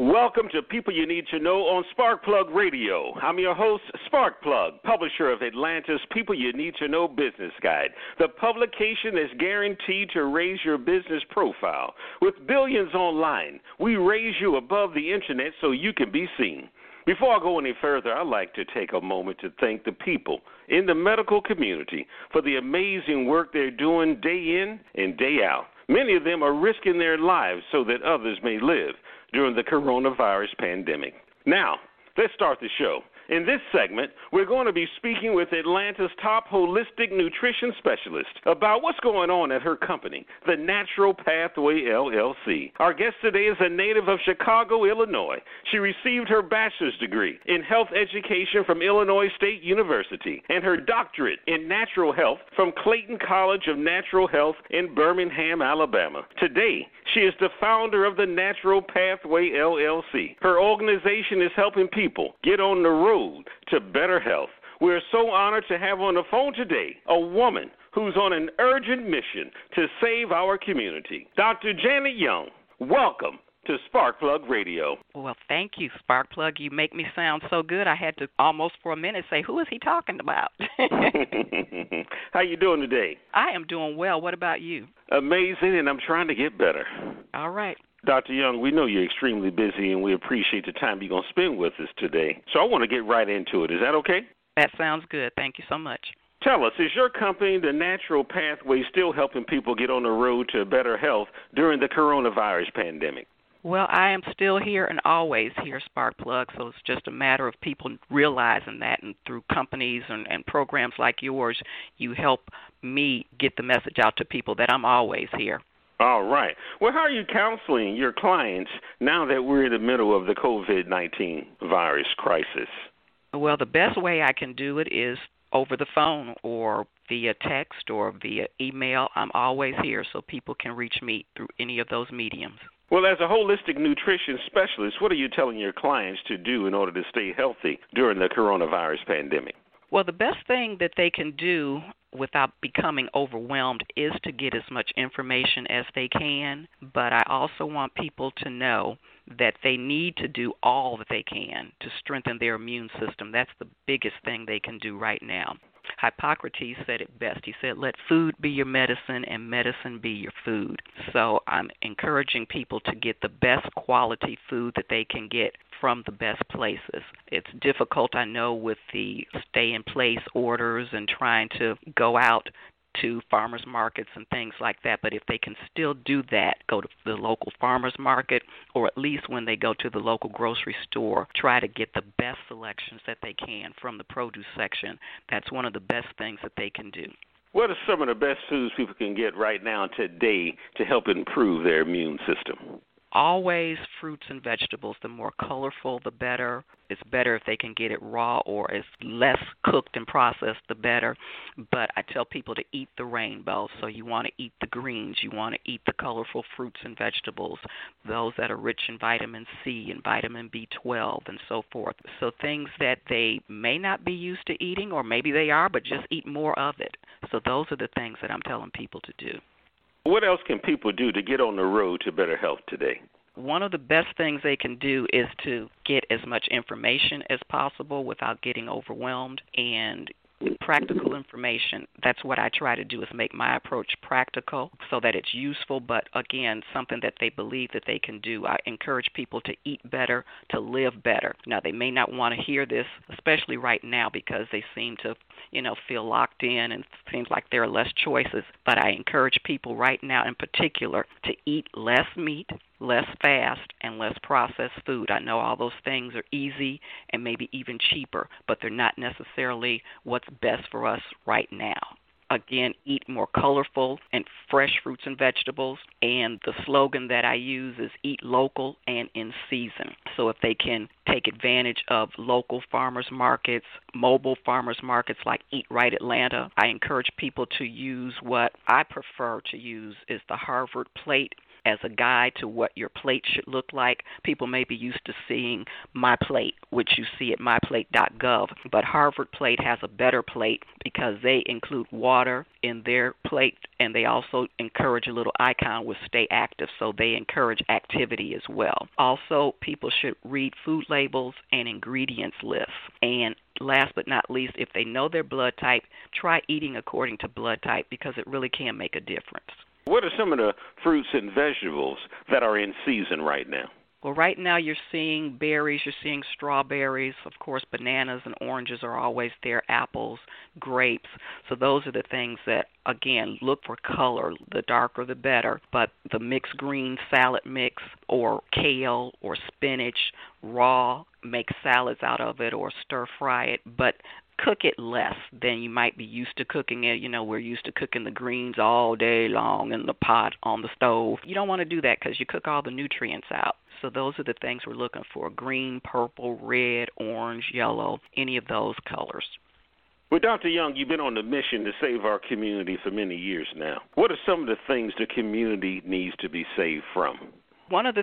Welcome to People You Need to Know on Sparkplug Radio. I'm your host, Sparkplug, publisher of Atlanta's People You Need to Know Business Guide, the publication that's guaranteed to raise your business profile. With billions online, we raise you above the internet so you can be seen. Before I go any further, I'd like to take a moment to thank the people in the medical community for the amazing work they're doing day in and day out. Many of them are risking their lives so that others may live during the coronavirus pandemic. Now, let's start the show. In this segment, we're going to be speaking with Atlanta's top holistic nutrition specialist about what's going on at her company, the Natural Pathway LLC. Our guest today is a native of Chicago, Illinois. She received her bachelor's degree in health education from Illinois State University and her doctorate in natural health from Clayton College of Natural Health in Birmingham, Alabama. Today, she is the founder of the Natural Pathway LLC. Her organization is helping people get on the road to better health. We're so honored to have on the phone today a woman who's on an urgent mission to save our community. Dr. Janet Young, welcome to Sparkplug Radio. Well, thank you, Sparkplug. You make me sound so good. I had to almost for a minute say, who is he talking about? How you doing today? I am doing well. What about you? Amazing, and I'm trying to get better. All right. Dr. Young, we know you're extremely busy, and we appreciate the time you're going to spend with us today. So I want to get right into it. Is that okay? That sounds good. Thank you so much. Tell us, is your company, The Natural Pathway, still helping people get on the road to better health during the coronavirus pandemic? Well, I am still here and always here, Sparkplug, so it's just a matter of people realizing that, and through companies and programs like yours, you help me get the message out to people that I'm always here. All right. Well, how are you counseling your clients now that we're in the middle of the COVID-19 virus crisis? Well, the best way I can do it is over the phone or via text or via email. I'm always here so people can reach me through any of those mediums. Well, as a holistic nutrition specialist, what are you telling your clients to do in order to stay healthy during the coronavirus pandemic? Well, the best thing that they can do without becoming overwhelmed is to get as much information as they can, but I also want people to know that they need to do all that they can to strengthen their immune system. That's the biggest thing they can do right now. Hippocrates said it best. He said, let food be your medicine and medicine be your food. So I'm encouraging people to get the best quality food that they can get from the best places. It's difficult, I know, with the stay-in-place orders and trying to go out to farmers markets and things like that, but if they can still do that, go to the local farmers market, or at least when they go to the local grocery store, try to get the best selections that they can from the produce section. That's one of the best things that they can do. What are some of the best foods people can get right now today to help improve their immune system? Always fruits and vegetables. The more colorful, the better. It's better if they can get it raw or as less cooked and processed, the better. But I tell people to eat the rainbow. So you want to eat the greens. You want to eat the colorful fruits and vegetables, those that are rich in vitamin C and vitamin B12 and so forth. So things that they may not be used to eating, or maybe they are, but just eat more of it. So those are the things that I'm telling people to do. What else can people do to get on the road to better health today? One of the best things they can do is to get as much information as possible without getting overwhelmed, and practical information. That's what I try to do, is make my approach practical so that it's useful, but again, something that they believe that they can do. I encourage people to eat better, to live better. Now, they may not want to hear this, especially right now, because they seem to, feel locked in and it seems like there are less choices, but I encourage people right now in particular to eat less meat, less fast, and less processed food. I know all those things are easy and maybe even cheaper, but they're not necessarily what's best for us right now. Again, eat more colorful and fresh fruits and vegetables, and the slogan that I use is eat local and in season. So if they can take advantage of local farmers markets, mobile farmers markets like Eat Right Atlanta, I encourage people to use what I prefer to use is the Harvard Plate as a guide to what your plate should look like. People may be used to seeing My Plate, which you see at myplate.gov, but Harvard Plate has a better plate because they include water in their plate, and they also encourage a little icon with Stay Active, so they encourage activity as well. Also, people should read food labels and ingredients lists. And last but not least, if they know their blood type, try eating according to blood type because it really can make a difference. What are some of the fruits and vegetables that are in season right now? Well, right now you're seeing berries, you're seeing strawberries, of course bananas and oranges are always there, apples, grapes. So those are the things that, again, look for color, the darker the better, but the mixed green salad mix or kale or spinach, raw, make salads out of it or stir fry it, but cook it less than you might be used to cooking it. You know, we're used to cooking the greens all day long in the pot on the stove. You don't want to do that because you cook all the nutrients out. So those are the things we're looking for: green, purple, red, orange, yellow, any of those colors. Well, Dr. Young, you've been on the mission to save our community for many years now. What are some of the things the community needs to be saved from? One of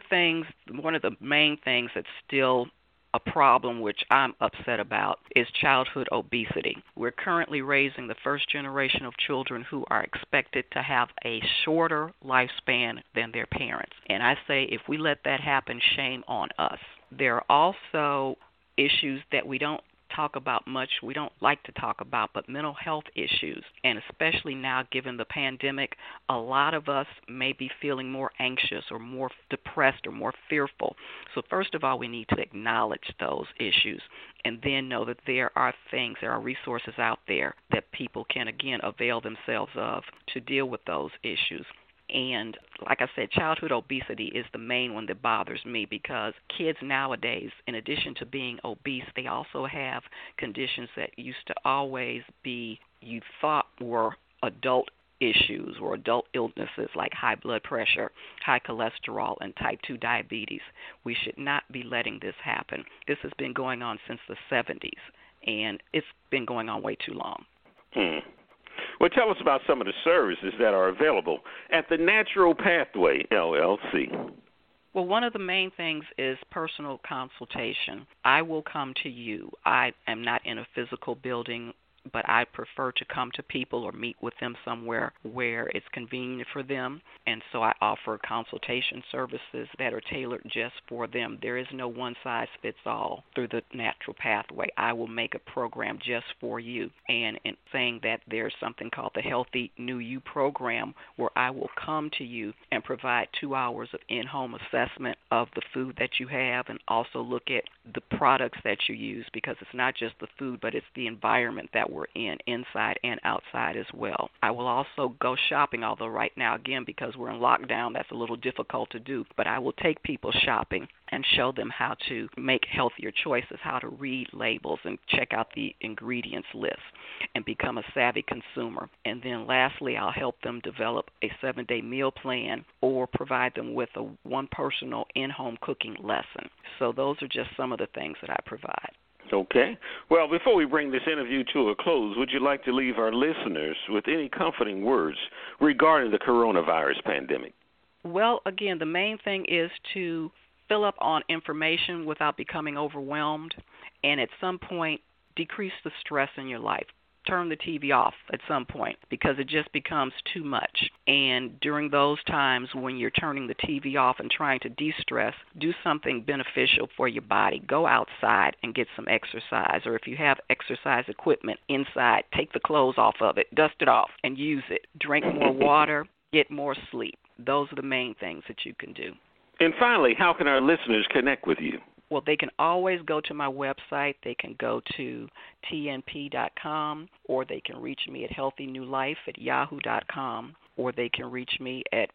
the main things that's still a problem, which I'm upset about, is childhood obesity. We're currently raising the first generation of children who are expected to have a shorter lifespan than their parents. And I say if we let that happen, shame on us. There are also issues that we don't talk about much, we don't like to talk about, but mental health issues. And especially now, given the pandemic, a lot of us may be feeling more anxious or more depressed or more fearful. So first of all, we need to acknowledge those issues and then know that there are resources out there that people can, again, avail themselves of to deal with those issues. And like I said, childhood obesity is the main one that bothers me because kids nowadays, in addition to being obese, they also have conditions that used to always be, you thought were adult issues or adult illnesses like high blood pressure, high cholesterol, and type 2 diabetes. We should not be letting this happen. This has been going on since the 70s, and it's been going on way too long. Well, tell us about some of the services that are available at the Natural Pathway, LLC. Well, one of the main things is personal consultation. I will come to you. I am not in a physical building, but I prefer to come to people or meet with them somewhere where it's convenient for them. And so I offer consultation services that are tailored just for them. There is no one-size-fits-all through the Natural Pathway. I will make a program just for you. And in saying that, there's something called the Healthy New You program where I will come to you and provide 2 hours of in-home assessment of the food that you have and also look at the products that you use, because it's not just the food, but it's the environment that we're in, inside and outside as well. I will also go shopping, although right now, again, because we're in lockdown, that's a little difficult to do, but I will take people shopping and show them how to make healthier choices, how to read labels and check out the ingredients list and become a savvy consumer. And then lastly, I'll help them develop a 7-day meal plan or provide them with one personal in-home cooking lesson. So those are just some of the things that I provide. Okay. Well, before we bring this interview to a close, would you like to leave our listeners with any comforting words regarding the coronavirus pandemic? Well, again, the main thing is to fill up on information without becoming overwhelmed, and at some point, decrease the stress in your life. Turn the TV off at some point because it just becomes too much. And during those times when you're turning the TV off and trying to de-stress, do something beneficial for your body. Go outside and get some exercise. Or if you have exercise equipment inside, take the clothes off of it, dust it off, and use it. Drink more water, get more sleep. Those are the main things that you can do. And finally, how can our listeners connect with you? Well, they can always go to my website. They can go to tnp.com, or they can reach me at healthynewlife@yahoo.com, or they can reach me at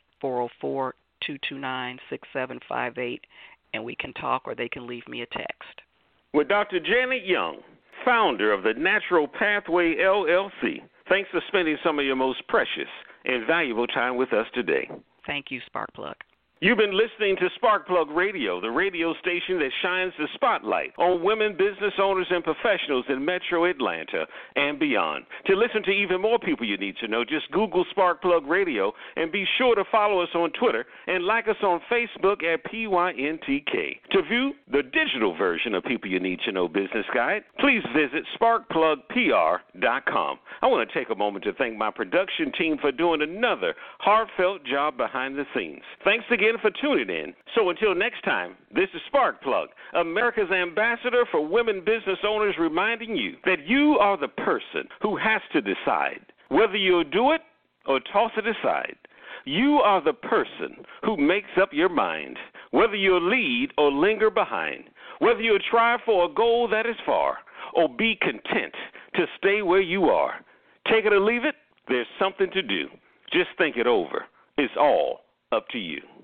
404-229-6758, and we can talk, or they can leave me a text. With Dr. Janet Young, founder of the Natural Pathway, LLC, thanks for spending some of your most precious and valuable time with us today. Thank you, Sparkplug. You've been listening to Sparkplug Radio, the radio station that shines the spotlight on women business owners and professionals in Metro Atlanta and beyond. To listen to even more people you need to know, just Google Sparkplug Radio and be sure to follow us on Twitter and like us on Facebook at PYNTK. To view the digital version of People You Need to Know Business Guide, please visit sparkplugpr.com. I want to take a moment to thank my production team for doing another heartfelt job behind the scenes. Thanks again for tuning in. So until next time, this is Sparkplug, America's ambassador for women business owners, reminding you that you are the person who has to decide whether you'll do it or toss it aside. You are the person who makes up your mind whether you'll lead or linger behind, whether you'll try for a goal that is far or be content to stay where you are. Take it or leave it, there's something to do. Just think it over. It's all up to you.